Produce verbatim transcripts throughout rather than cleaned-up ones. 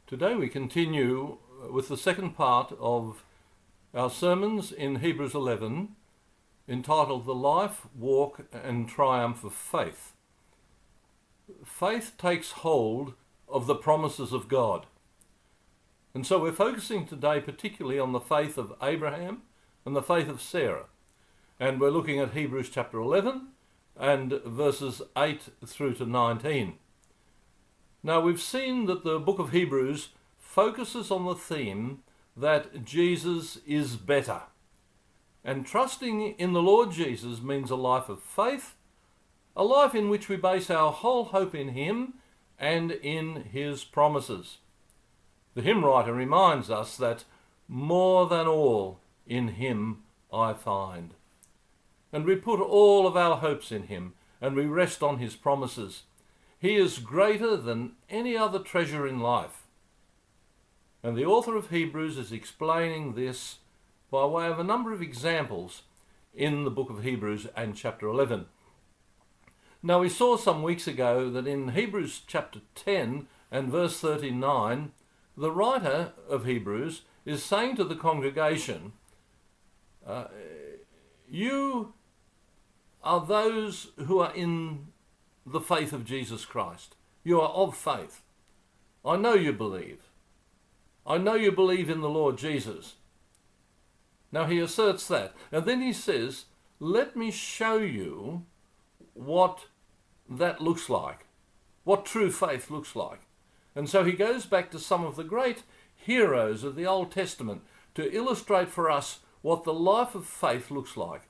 Today we continue with the second part of our sermons in Hebrews eleven, entitled The Life, Walk and Triumph of Faith. Faith takes hold of the promises of God. And so we're focusing today particularly on the faith of Abraham and the faith of Sarah. And we're looking at Hebrews chapter eleven and verses eight through to nineteen. Now we've seen that the book of Hebrews focuses on the theme that Jesus is better. And trusting in the Lord Jesus means a life of faith, a life in which we base our whole hope in Him and in His promises. The hymn writer reminds us that more than all in Him I find. And we put all of our hopes in Him and we rest on His promises. He is greater than any other treasure in life. And the author of Hebrews is explaining this by way of a number of examples in the book of Hebrews and chapter eleven. Now we saw some weeks ago that in Hebrews chapter ten and verse thirty-nine, the writer of Hebrews is saying to the congregation, uh, you are those who are in the faith of Jesus Christ. You are of faith. I know you believe. I know you believe in the Lord Jesus. Now he asserts that. And then he says, let me show you what that looks like, what true faith looks like. And so he goes back to some of the great heroes of the Old Testament to illustrate for us what the life of faith looks like.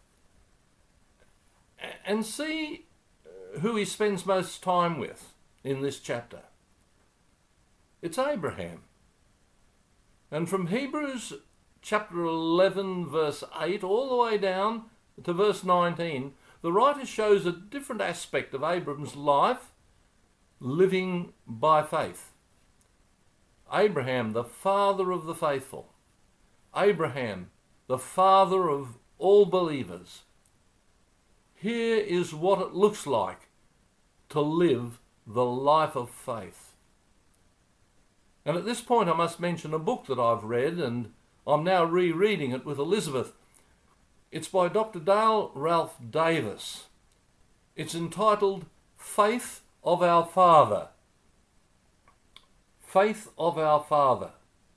And see who he spends most time with in this chapter. It's Abraham. And from Hebrews chapter eleven verse eight all the way down to verse nineteen, the writer shows a different aspect of Abraham's life living by faith. Abraham, the father of the faithful. Abraham, the father of all believers. Here is what it looks like to live the life of faith. And at this point I must mention a book that I've read, and I'm now rereading it with Elizabeth. It's by Doctor Dale Ralph Davis. It's entitled Faith of Our Father. Faith of Our Father.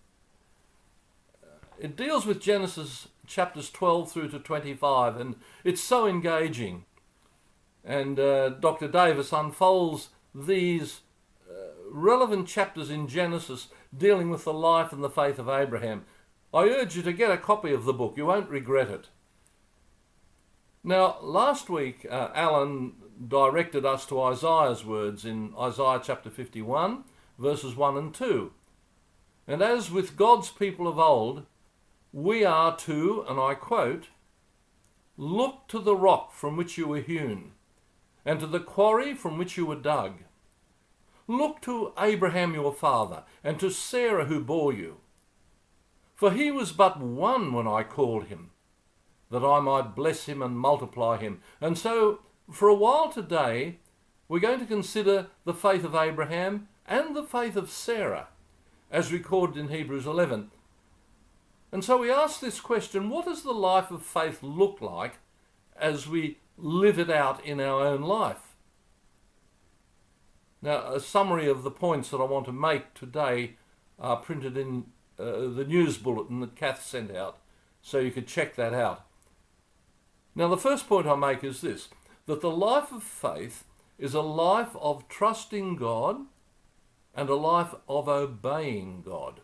It deals with Genesis chapters twelve through to twenty-five, and it's so engaging. And uh, Doctor Davis unfolds these uh, relevant chapters in Genesis dealing with the life and the faith of Abraham. I urge you to get a copy of the book. You won't regret it. Now, last week, uh, Alan directed us to Isaiah's words in Isaiah chapter fifty-one, verses one and two. And as with God's people of old, we are to, and I quote, look to the rock from which you were hewn, and to the quarry from which you were dug. Look to Abraham your father, and to Sarah who bore you. For he was but one when I called him, that I might bless him and multiply him. And so, for a while today, we're going to consider the faith of Abraham and the faith of Sarah, as recorded in Hebrews eleven. And so we ask this question, what does the life of faith look like as we live it out in our own life? Now, a summary of the points that I want to make today are printed in uh, the news bulletin that Kath sent out, so you could check that out. Now, the first point I make is this, that the life of faith is a life of trusting God and a life of obeying God.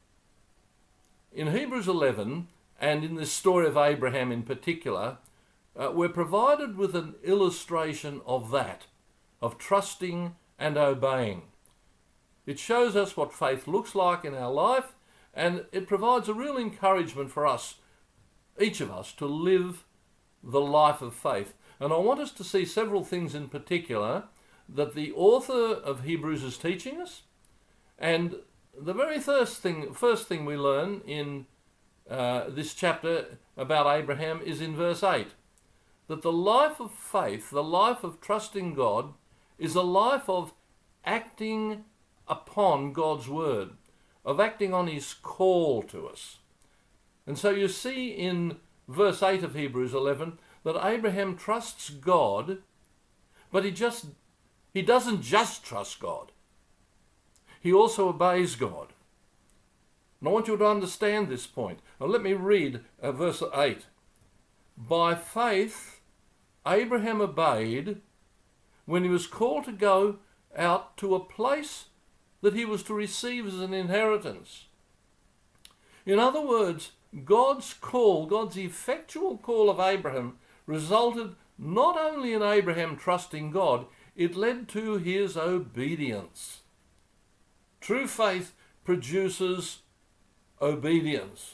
In Hebrews eleven, and in this story of Abraham in particular, uh, we're provided with an illustration of that, of trusting and obeying. It shows us what faith looks like in our life, and it provides a real encouragement for us, each of us, to live the life of faith. And I want us to see several things in particular that the author of Hebrews is teaching us. And the very first thing, first thing we learn in uh, this chapter about Abraham is in verse eight, that the life of faith, the life of trusting God, is a life of acting upon God's word. of acting on his call to us. And so you see in verse eight of Hebrews eleven that Abraham trusts God, but he just he doesn't just trust God. He also obeys God. And I want you to understand this point. Now let me read uh, verse eight. By faith, Abraham obeyed when he was called to go out to a place that he was to receive as an inheritance. In other words, God's call, God's effectual call of Abraham resulted not only in Abraham trusting God, it led to his obedience. True faith produces obedience.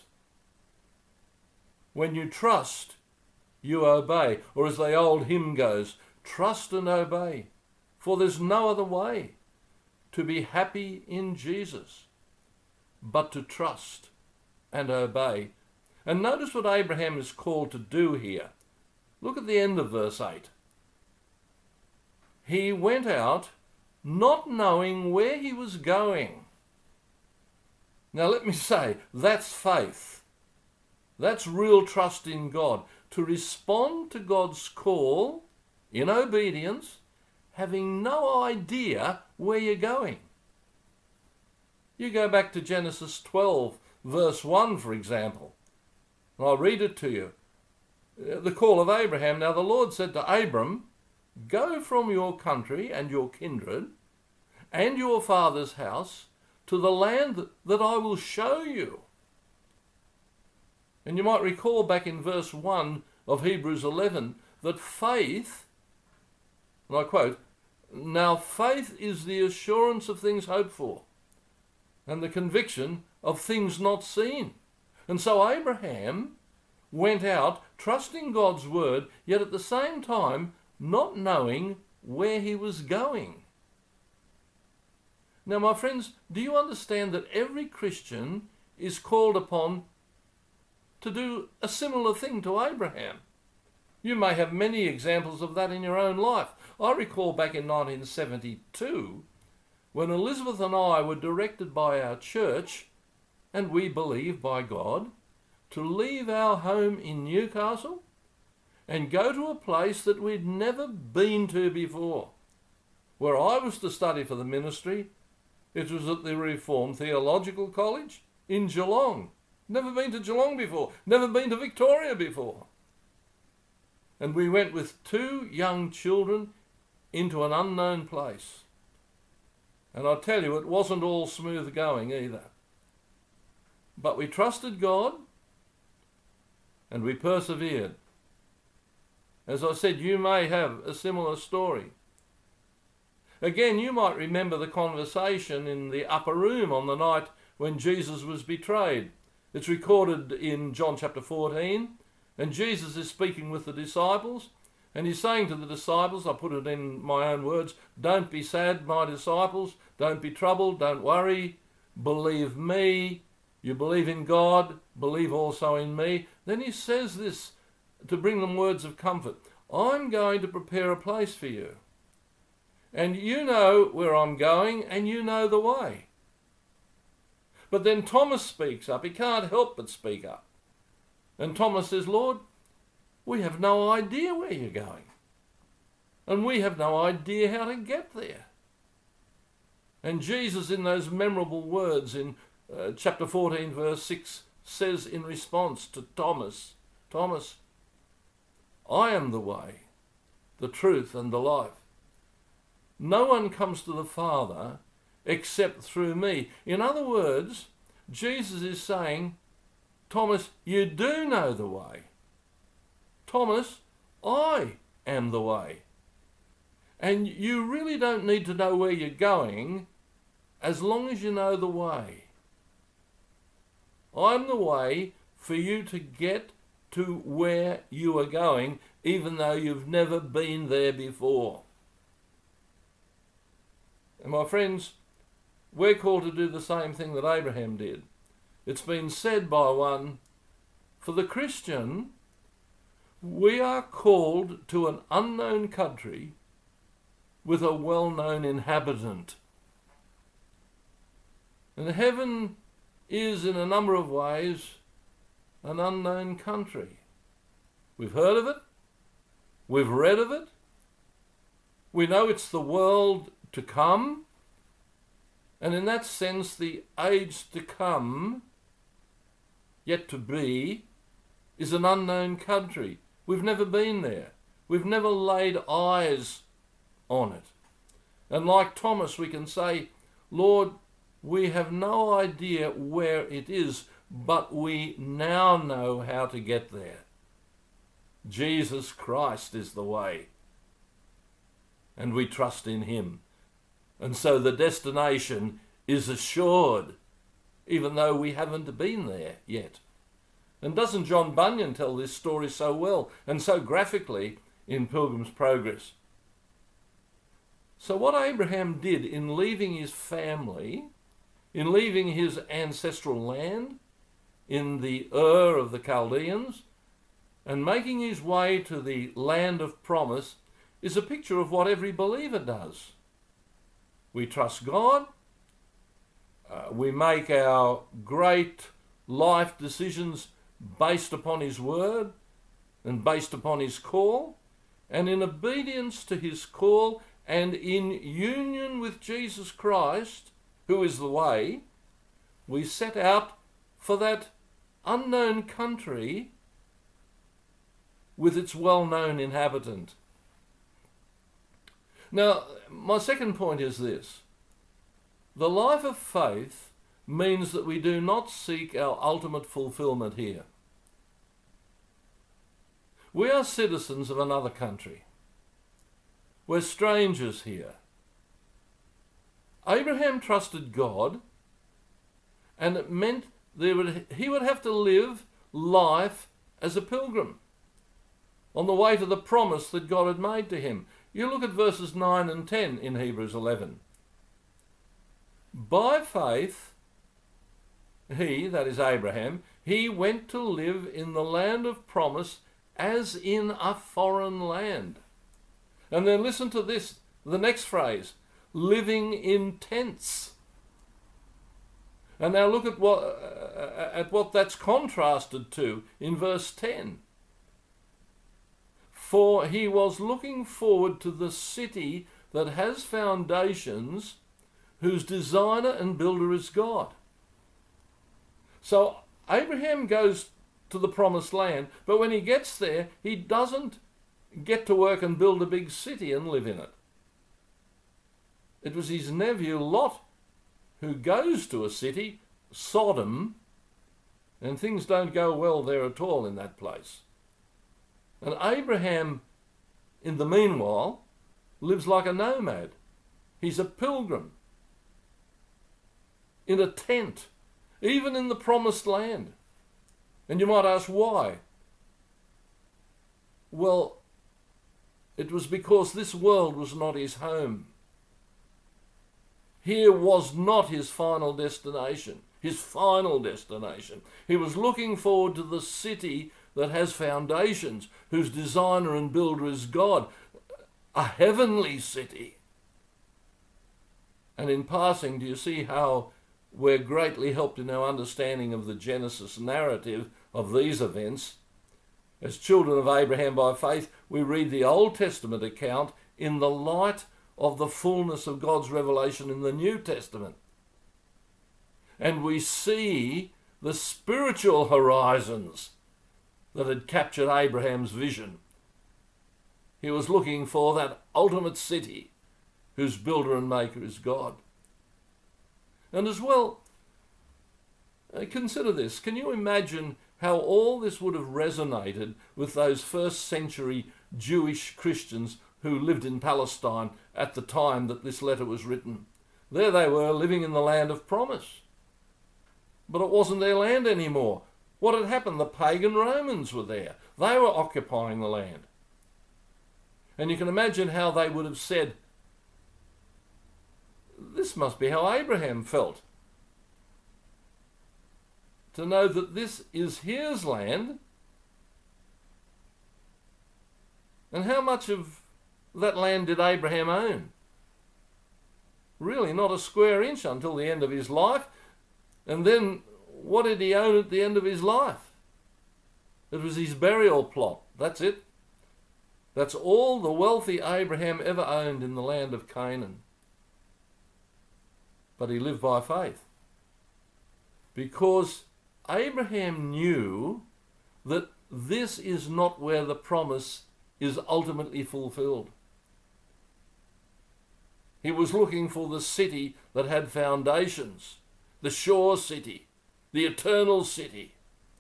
When you trust, you obey. Or as the old hymn goes, trust and obey, for there's no other way to be happy in Jesus but to trust and obey. And notice what Abraham is called to do here. Look at the end of verse eight. He went out not knowing where he was going. Now let me say, that's faith. That's real trust in God. To respond to God's call in obedience, having no idea where you're going. You go back to Genesis twelve, verse one, for example. I'll read it to you. The call of Abraham. Now the Lord said to Abram, go from your country and your kindred and your father's house to the land that I will show you. And you might recall back in verse one of Hebrews eleven that faith, and I quote, now faith is the assurance of things hoped for and the conviction of things not seen. And so Abraham went out trusting God's word, yet at the same time not knowing where he was going. Now, my friends, do you understand that every Christian is called upon to do a similar thing to Abraham? You may have many examples of that in your own life. I recall back in nineteen seventy-two when Elizabeth and I were directed by our church, and we believe by God, to leave our home in Newcastle and go to a place that we'd never been to before. Where I was to study for the ministry, it was at the Reformed Theological College in Geelong. Never been to Geelong before, never been to Victoria before. And we went with two young children into an unknown place. And I tell you, it wasn't all smooth going either. But we trusted God and we persevered. As I said, you may have a similar story. Again, you might remember the conversation in the upper room on the night when Jesus was betrayed. It's recorded in John chapter fourteen, and Jesus is speaking with the disciples, and he's saying to the disciples, I put it in my own words, don't be sad, my disciples, don't be troubled, don't worry, believe me. You believe in God, believe also in me. Then he says this to bring them words of comfort. I'm going to prepare a place for you. And you know where I'm going, and you know the way. But then Thomas speaks up. He can't help but speak up. And Thomas says, Lord, we have no idea where you're going. And we have no idea how to get there. And Jesus, in those memorable words in uh, chapter fourteen, verse six, says in response to Thomas, Thomas, I am the way, the truth, and the life. No one comes to the Father except through me. In other words, Jesus is saying, Thomas, you do know the way. Thomas, I am the way. And you really don't need to know where you're going as long as you know the way. I'm the way for you to get to where you are going, even though you've never been there before. And my friends, we're called to do the same thing that Abraham did. It's been said by one, for the Christian, we are called to an unknown country with a well-known inhabitant. And heaven is in a number of ways an unknown country. We've heard of it, we've read of it, we know it's the world to come, and in that sense the age to come, yet to be, is an unknown country. We've never been there. We've never laid eyes on it. And like Thomas, we can say, Lord, we have no idea where it is, but we now know how to get there. Jesus Christ is the way, and we trust in him. And so the destination is assured, even though we haven't been there yet. And doesn't John Bunyan tell this story so well and so graphically in Pilgrim's Progress? So what Abraham did in leaving his family, in leaving his ancestral land, in the Ur of the Chaldeans, and making his way to the land of promise, is a picture of what every believer does. We trust God, uh, we make our great life decisions based upon his word and based upon his call, and in obedience to his call and in union with Jesus Christ, who is the way, we set out for that unknown country with its well-known inhabitant. Now, my second point is this. The life of faith means that we do not seek our ultimate fulfillment here. We are citizens of another country. We're strangers here. Abraham trusted God, and it meant there would, he would have to live life as a pilgrim on the way to the promise that God had made to him. You look at verses nine and ten in Hebrews eleven. By faith, he, that is Abraham, he went to live in the land of promise as in a foreign land. And then listen to this, the next phrase, living in tents. And now look at what, uh, at what that's contrasted to in verse ten. For he was looking forward to the city that has foundations, whose designer and builder is God. So Abraham goes to the promised land, but when he gets there, he doesn't get to work and build a big city and live in it. It was his nephew Lot who goes to a city, Sodom, and things don't go well there at all in that place. And Abraham, in the meanwhile, lives like a nomad. He's a pilgrim in a tent, even in the promised land. And you might ask why. Well, it was because this world was not his home. Here was not his final destination, his final destination. He was looking forward to the city that has foundations, whose designer and builder is God, a heavenly city. And in passing, do you see how we're greatly helped in our understanding of the Genesis narrative of these events? As children of Abraham by faith, we read the Old Testament account in the light of the fullness of God's revelation in the New Testament. And we see the spiritual horizons that had captured Abraham's vision. He was looking for that ultimate city whose builder and maker is God. And as well, uh, consider this. Can you imagine how all this would have resonated with those first century Jewish Christians who lived in Palestine at the time that this letter was written? There they were, living in the land of promise. But it wasn't their land anymore. What had happened? The pagan Romans were there. They were occupying the land. And you can imagine how they would have said, this must be how Abraham felt. To know that this is his land, and how much of that land did Abraham own? Really not a square inch until the end of his life. And then what did he own at the end of his life? It was his burial plot. That's it. That's all the wealthy Abraham ever owned in the land of Canaan. But he lived by faith. Because Abraham knew that this is not where the promise is ultimately fulfilled. He was looking for the city that had foundations, the sure city, the eternal city,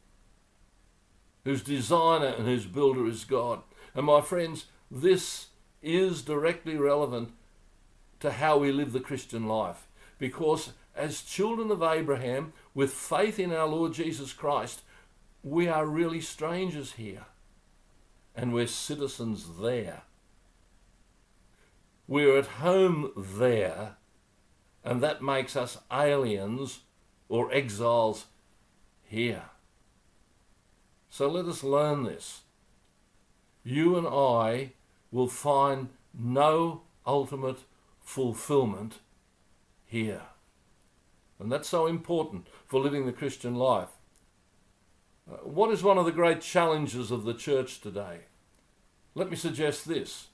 whose designer and whose builder is God. And my friends, this is directly relevant to how we live the Christian life. Because as children of Abraham, with faith in our Lord Jesus Christ, we are really strangers here. And we're citizens there. We're at home there, and that makes us aliens or exiles here. So let us learn this. You and I will find no ultimate fulfillment here. And that's so important for living the Christian life. Uh, what is one of the great challenges of the church today? Let me suggest this.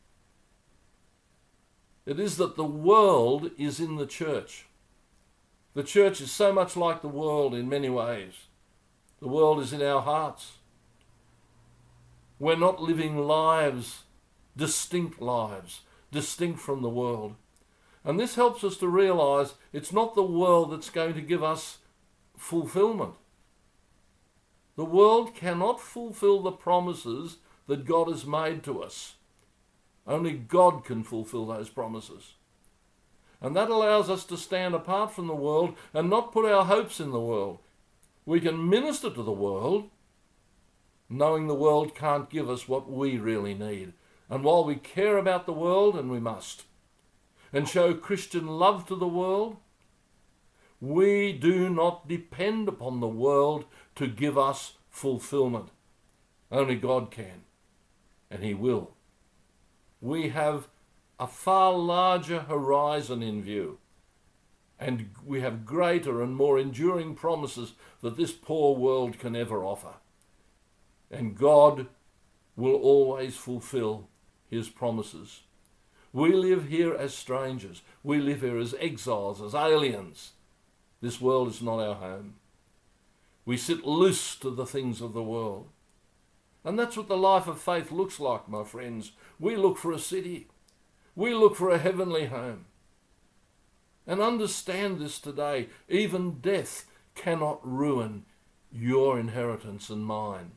It is that the world is in the church. The church is so much like the world in many ways. The world is in our hearts. We're not living lives, distinct lives, distinct from the world. And this helps us to realize it's not the world that's going to give us fulfillment. The world cannot fulfill the promises that God has made to us. Only God can fulfill those promises. And that allows us to stand apart from the world and not put our hopes in the world. We can minister to the world, knowing the world can't give us what we really need. And while we care about the world, and we must, and show Christian love to the world, we do not depend upon the world to give us fulfillment. Only God can, and He will. We have a far larger horizon in view, and we have greater and more enduring promises that this poor world can ever offer. And God will always fulfill His promises. We live here as strangers. We live here as exiles, as aliens. This world is not our home. We sit loose to the things of the world. And that's what the life of faith looks like, my friends. We look for a city. We look for a heavenly home. And understand this today. Even death cannot ruin your inheritance and mine.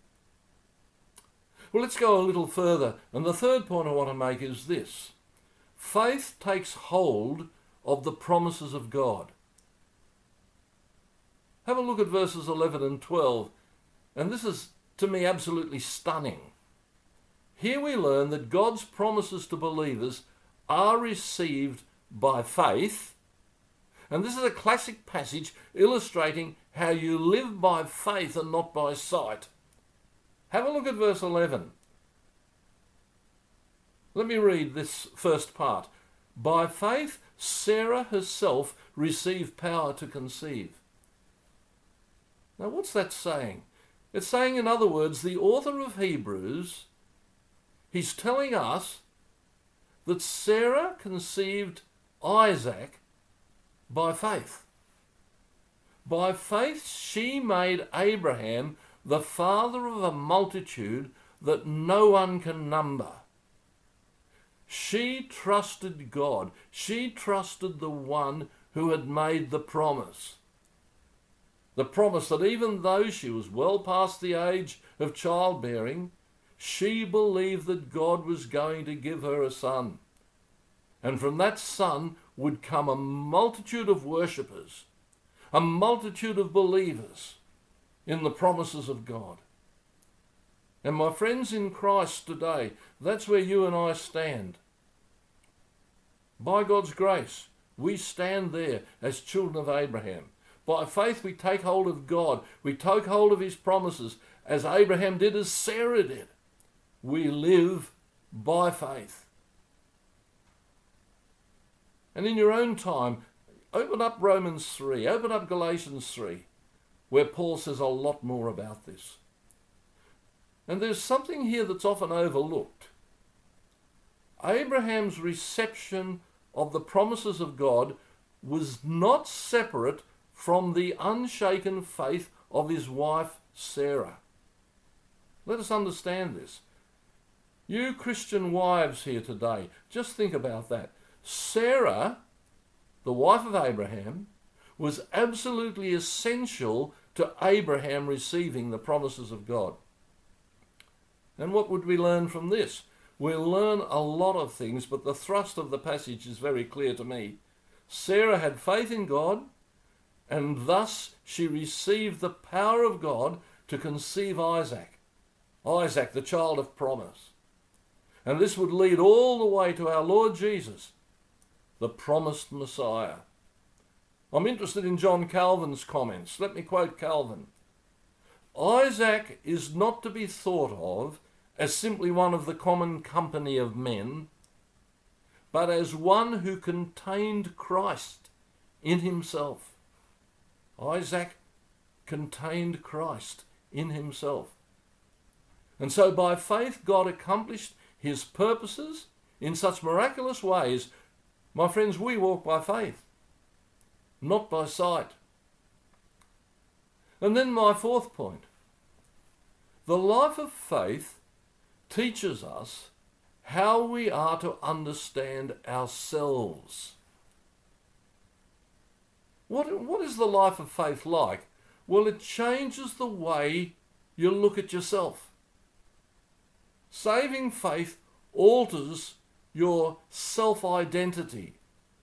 Well, let's go a little further. And the third point I want to make is this. Faith takes hold of the promises of God. Have a look at verses eleven and twelve. And this is, to me, absolutely stunning. Here we learn that God's promises to believers are received by faith. And this is a classic passage illustrating how you live by faith and not by sight. Have a look at verse eleven. Let me read this first part. By faith, Sarah herself received power to conceive. Now, what's that saying? It's saying, in other words, the author of Hebrews, he's telling us that Sarah conceived Isaac by faith. By faith, she made Abraham the father of a multitude that no one can number. She trusted God. She trusted the one who had made the promise. The promise that even though she was well past the age of childbearing, she believed that God was going to give her a son. And from that son would come a multitude of worshippers, a multitude of believers in the promises of God. And my friends in Christ today, that's where you and I stand. By God's grace, we stand there as children of Abraham. By faith, we take hold of God. We take hold of His promises, as Abraham did, as Sarah did. We live by faith. And in your own time, open up Romans three, open up Galatians three, where Paul says a lot more about this. And there's something here that's often overlooked. Abraham's reception of the promises of God was not separate from the unshaken faith of his wife Sarah. Let us understand this. You Christian wives here today, just think about that. Sarah, the wife of Abraham, was absolutely essential to Abraham receiving the promises of God. And what would we learn from this? We'll learn a lot of things, but the thrust of the passage is very clear to me. Sarah had faith in God, and thus she received the power of God to conceive Isaac. Isaac, the child of promise. And this would lead all the way to our Lord Jesus, the promised Messiah. I'm interested in John Calvin's comments. Let me quote Calvin. Isaac is not to be thought of as simply one of the common company of men, but as one who contained Christ in himself. Isaac contained Christ in himself. And so by faith God accomplished his purposes in such miraculous ways. My friends, we walk by faith, not by sight. And then my fourth point. The life of faith teaches us how we are to understand ourselves. What, what is the life of faith like? Well, it changes the way you look at yourself. Saving faith alters your self-identity.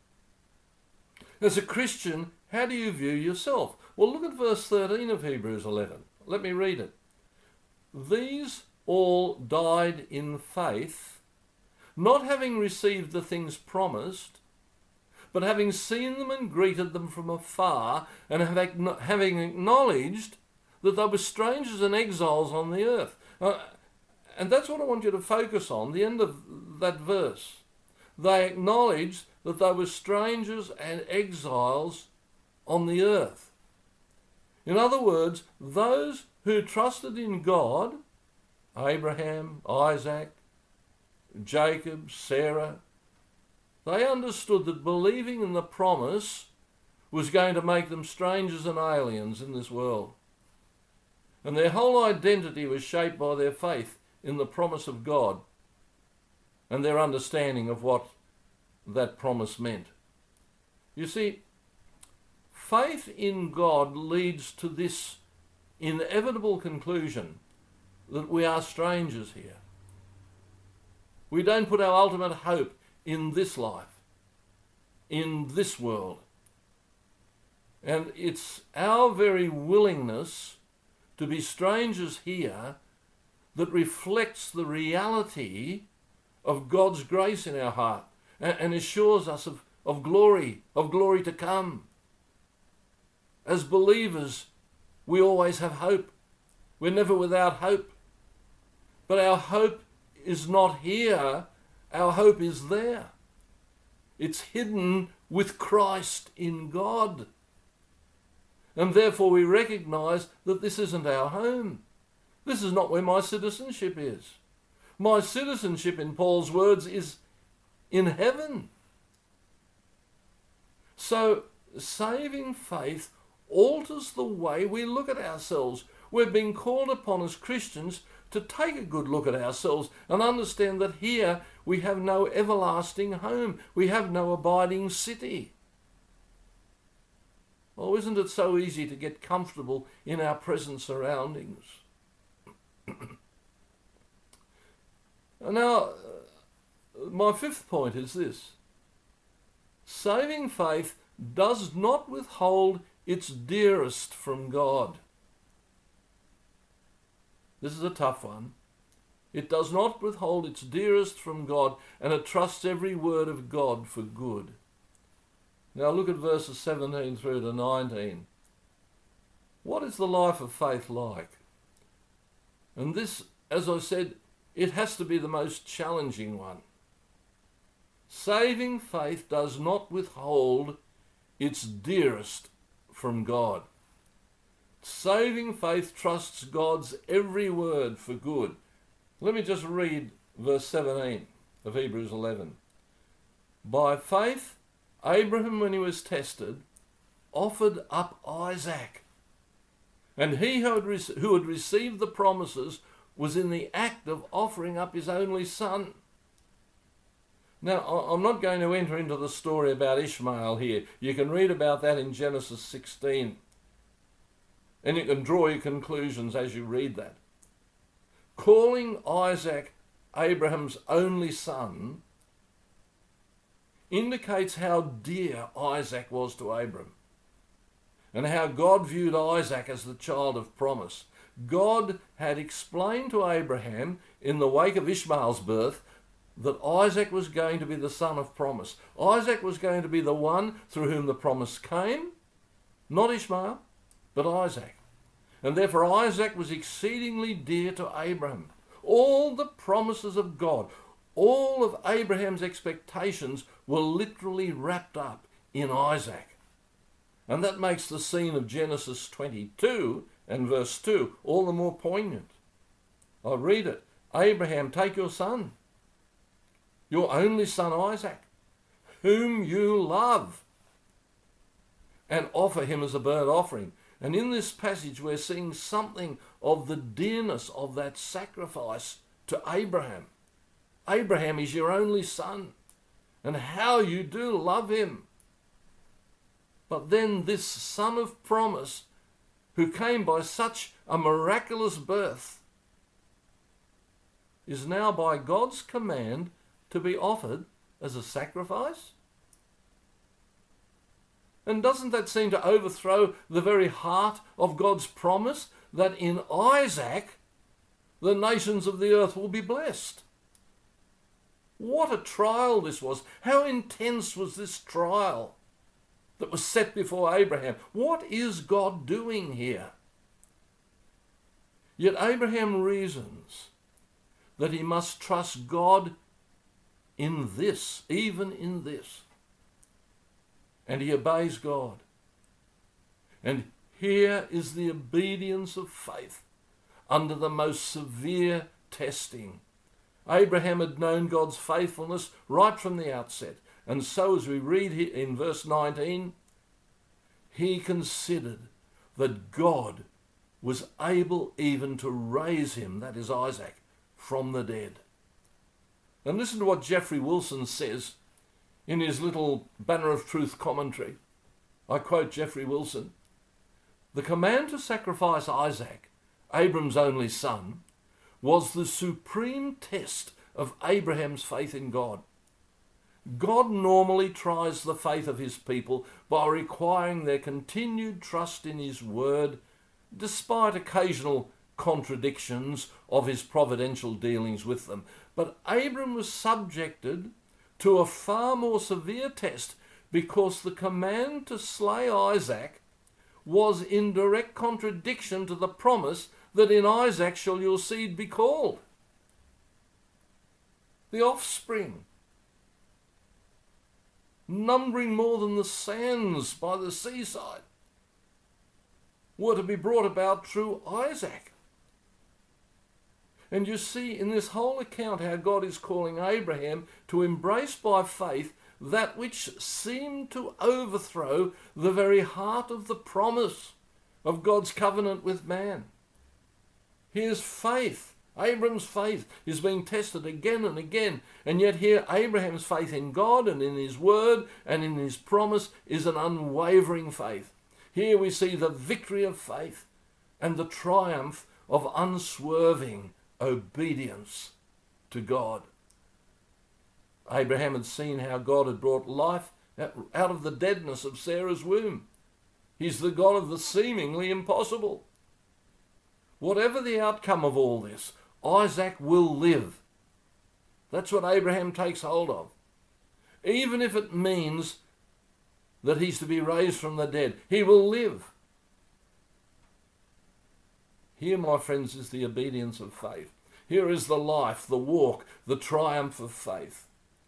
As a Christian, how do you view yourself? Well, look at verse thirteen of Hebrews eleven. Let me read it. These all died in faith, not having received the things promised, but having seen them and greeted them from afar, and having acknowledged that they were strangers and exiles on the earth. Uh, and that's what I want you to focus on, the end of that verse. They acknowledged that they were strangers and exiles on the earth. In other words, those who trusted in God, Abraham, Isaac, Jacob, Sarah, they understood that believing in the promise was going to make them strangers and aliens in this world. And their whole identity was shaped by their faith in the promise of God and their understanding of what that promise meant. You see, faith in God leads to this inevitable conclusion that we are strangers here. We don't put our ultimate hope in this life, in this world. And it's our very willingness to be strangers here that reflects the reality of God's grace in our heart and, and assures us of, of glory, of glory to come. As believers, we always have hope. We're never without hope. But our hope is not here. Our hope is there. It's hidden with Christ in God. And therefore we recognize that this isn't our home. This is not where my citizenship is. My citizenship, in Paul's words, is in heaven. So saving faith alters the way we look at ourselves. We're being called upon as Christians to take a good look at ourselves and understand that here we have no everlasting home. We have no abiding city. Oh, isn't it so easy to get comfortable in our present surroundings? Now, my fifth point is this. Saving faith does not withhold its dearest from God. This is a tough one. It does not withhold its dearest from God, and it trusts every word of God for good. Now look at verses seventeen through to nineteen. What is the life of faith like? And this, as I said, it has to be the most challenging one. Saving faith does not withhold its dearest from God. Saving faith trusts God's every word for good. Let me just read verse seventeen of Hebrews eleven. By faith, Abraham, when he was tested, offered up Isaac. And he who had, re- who had received the promises was in the act of offering up his only son. Now, I'm not going to enter into the story about Ishmael here. You can read about that in Genesis sixteen. And you can draw your conclusions as you read that. Calling Isaac Abraham's only son indicates how dear Isaac was to Abram, and how God viewed Isaac as the child of promise. God had explained to Abraham in the wake of Ishmael's birth that Isaac was going to be the son of promise. Isaac was going to be the one through whom the promise came, not Ishmael, but Isaac. And therefore Isaac was exceedingly dear to Abraham. All the promises of God, all of Abraham's expectations were literally wrapped up in Isaac. And that makes the scene of Genesis twenty-two and verse two all the more poignant. I'll read it. Abraham, take your son, your only son Isaac, whom you love, and offer him as a burnt offering. And in this passage we're seeing something of the dearness of that sacrifice to Abraham. Abraham is your only son, and how you do love him. But then this son of promise, who came by such a miraculous birth, is now by God's command to be offered as a sacrifice? And doesn't that seem to overthrow the very heart of God's promise that in Isaac the nations of the earth will be blessed? What a trial this was. How intense was this trial that was set before Abraham? What is God doing here? Yet Abraham reasons that he must trust God in this, even in this. And he obeys God. And here is the obedience of faith under the most severe testing. Abraham had known God's faithfulness right from the outset. And so as we read here in verse nineteen, he considered that God was able even to raise him, that is Isaac, from the dead. And listen to what Jeffrey Wilson says in his little Banner of Truth commentary. I quote Jeffrey Wilson. The command to sacrifice Isaac, Abram's only son, was the supreme test of Abraham's faith in God. God normally tries the faith of his people by requiring their continued trust in his word, despite occasional contradictions of his providential dealings with them. But Abram was subjected to a far more severe test because the command to slay Isaac was in direct contradiction to the promise that in Isaac shall your seed be called. The offspring, numbering more than the sands by the seaside, were to be brought about through Isaac. And you see in this whole account how God is calling Abraham to embrace by faith that which seemed to overthrow the very heart of the promise of God's covenant with man. His faith, Abram's faith, is being tested again and again, and yet here Abraham's faith in God and in his word and in his promise is an unwavering faith. Here we see the victory of faith and the triumph of unswerving obedience to God. Abraham had seen how God had brought life out of the deadness of Sarah's womb. He's the God of the seemingly impossible. Whatever the outcome of all this, Isaac will live. That's what Abraham takes hold of. Even if it means that he's to be raised from the dead, he will live. Here, my friends, is the obedience of faith. Here is the life, the walk, the triumph of faith.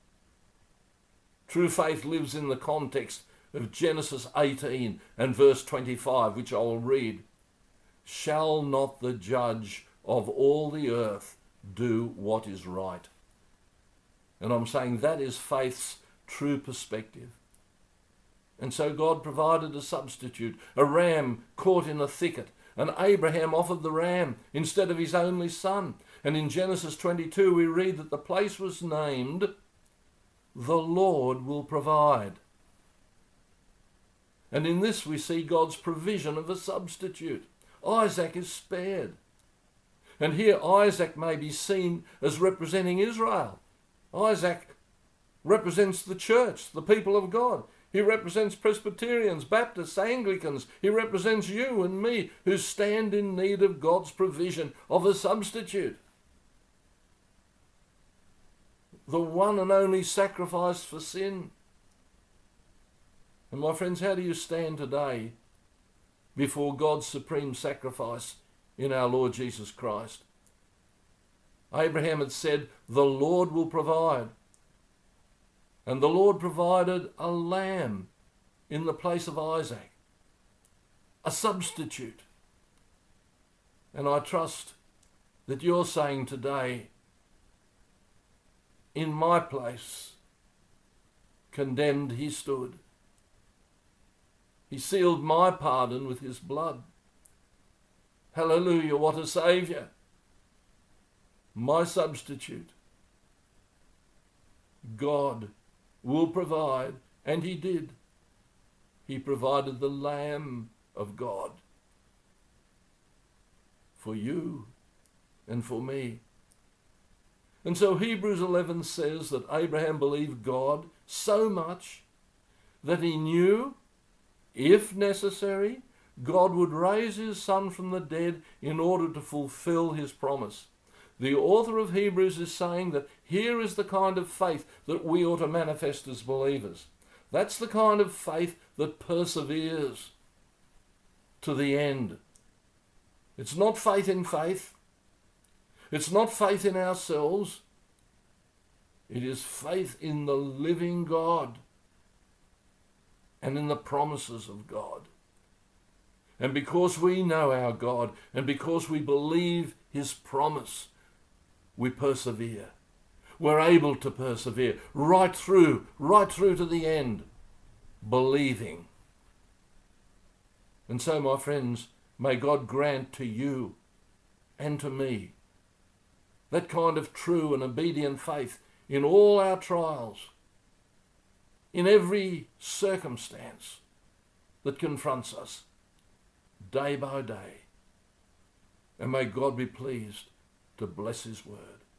True faith lives in the context of Genesis eighteen and verse twenty-five, which I will read. shall not the judge of all the earth do what is right? And I'm saying that is faith's true perspective. And so God provided a substitute, a ram caught in a thicket, and Abraham offered the ram instead of his only son. And in Genesis twenty-two we read that the place was named, "The Lord will provide." And in this we see God's provision of a substitute. Isaac is spared. And here Isaac may be seen as representing Israel. Isaac represents the church, the people of God. He represents Presbyterians, Baptists, Anglicans. He represents you and me who stand in need of God's provision of a substitute. The one and only sacrifice for sin. And my friends, how do you stand today before God's supreme sacrifice in our Lord Jesus Christ? Abraham had said, "The Lord will provide." And the Lord provided a lamb in the place of Isaac, a substitute. And I trust that you're saying today, in my place, condemned he stood. He sealed my pardon with his blood. Hallelujah, what a Saviour. My substitute. God will provide, and he did. He provided the Lamb of God for you and for me. And so Hebrews eleven says that Abraham believed God so much that he knew, if necessary, God would raise his son from the dead in order to fulfill his promise. The author of Hebrews is saying that here is the kind of faith that we ought to manifest as believers. That's the kind of faith that perseveres to the end. It's not faith in faith. It's not faith in ourselves. It is faith in the living God and in the promises of God. And because we know our God and because we believe his promise, we persevere. We're able to persevere right through, right through to the end, believing. And so, my friends, may God grant to you and to me that kind of true and obedient faith in all our trials, in every circumstance that confronts us, day by day. And may God be pleased to bless his word.